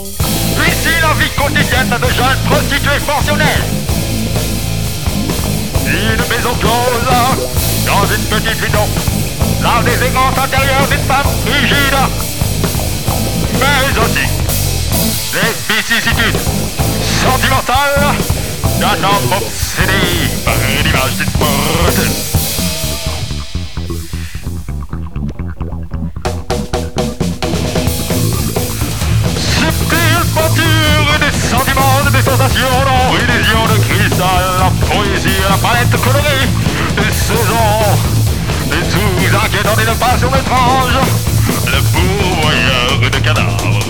Ici la vie quotidienne de jeunes prostituées pensionnaires. Une maison close, dans une petite bidon, la déséquence intérieure d'une femme rigide, mais aussi les vicissitudes sentimentales d'un homme obsédé par l'image d'une porte. Subtile peinture des sentiments, des sensations, l'illusion de cristal, la poésie, la palette colorée, des saisons, des tours inquiétants et de passions étranges, le pourvoyeur de cadavres.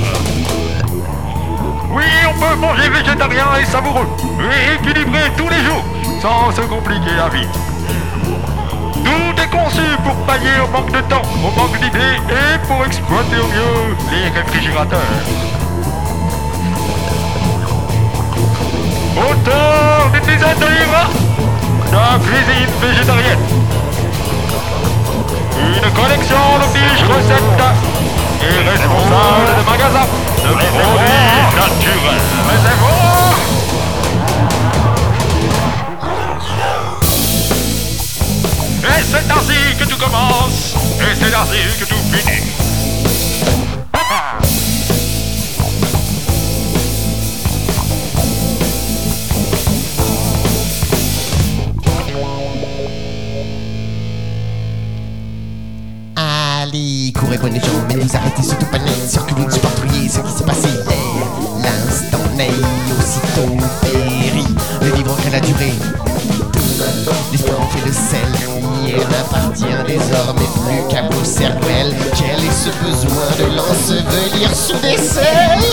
Oui, on peut manger végétarien et savoureux, et équilibré tous les jours, sans se compliquer la vie. Tout est conçu pour pallier au manque de temps, au manque d'idées et pour exploiter au mieux les réfrigérateurs. Auteur d'une dizaine de livres de cuisine végétarienne. Une collection de fiches recettes et responsable de magasins de produits naturels. Mais c'est bon! Et c'est ainsi que tout commence, et c'est ainsi que tout finit. Allez, courez, prenez les gens, mais vous arrêtez surtout pas net, sûr que vous ne supporteriez ce qui s'est passé hier. L'instant n'est aussitôt péri, le vivre crée la durée. L'espoir en fait le sel, il n'appartient désormais plus qu'à vos cervelles. Quel est ce besoin de l'ensevelir sous des selles?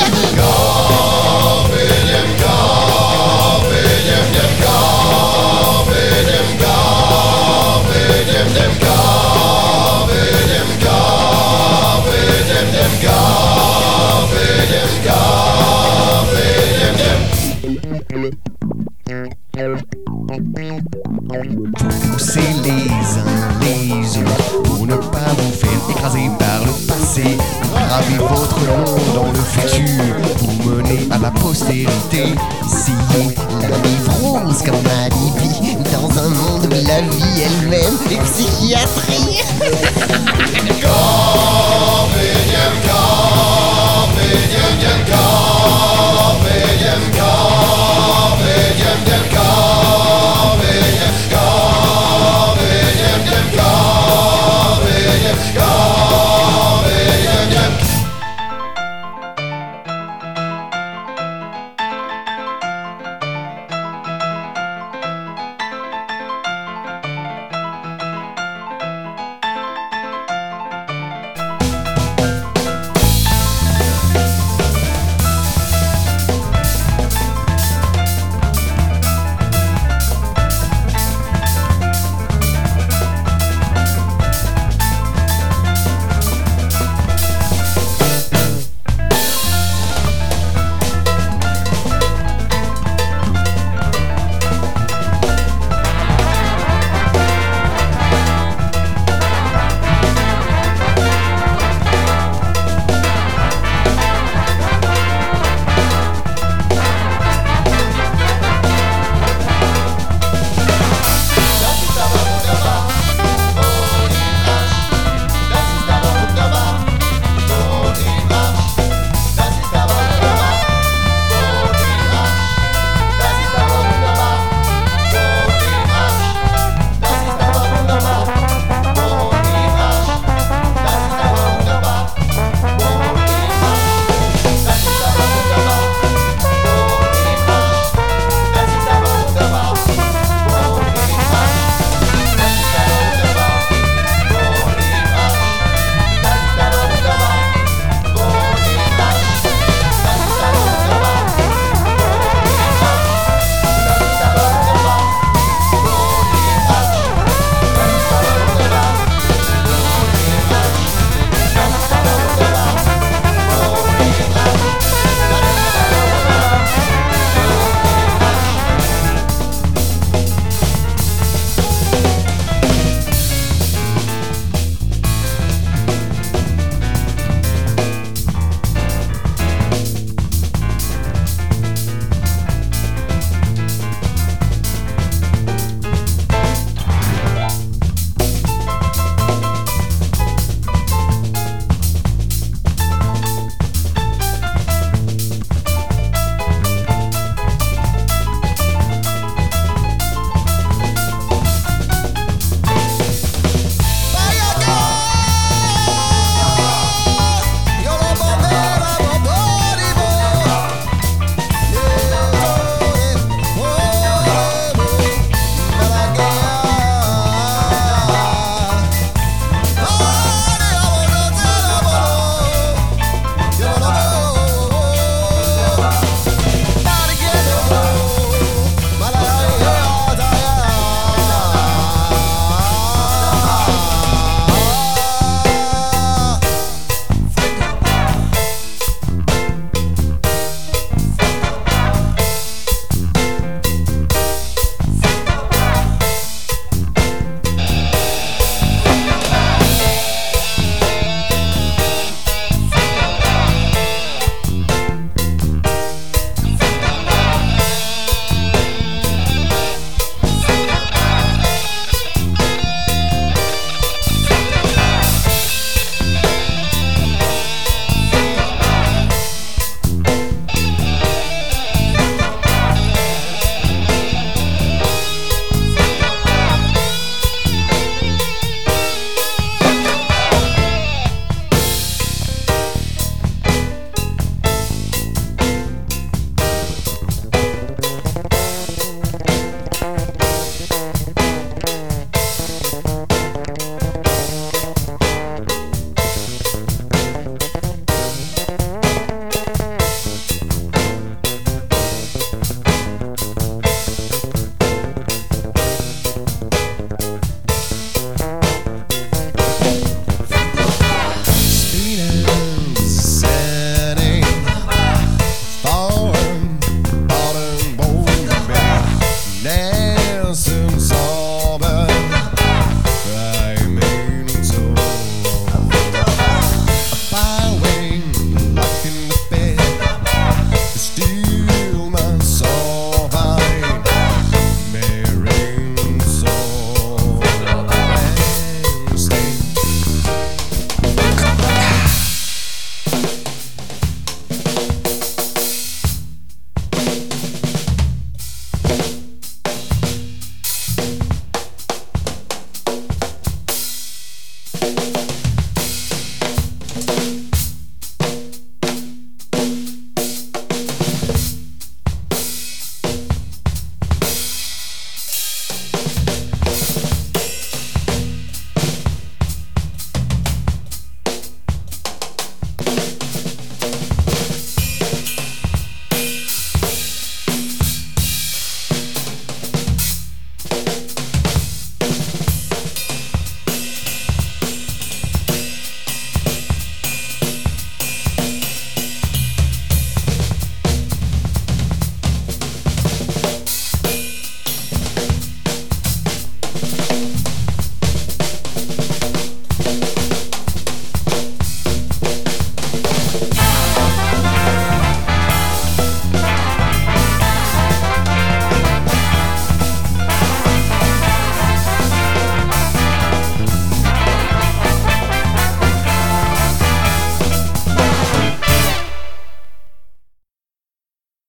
Poussez les uns les autres pour ne pas vous faire écraser par le passé. Gravez votre nom dans le futur pour mener à la postérité. Sillez la névrose comme alibi dans un monde où la vie elle-même est psychiatrie.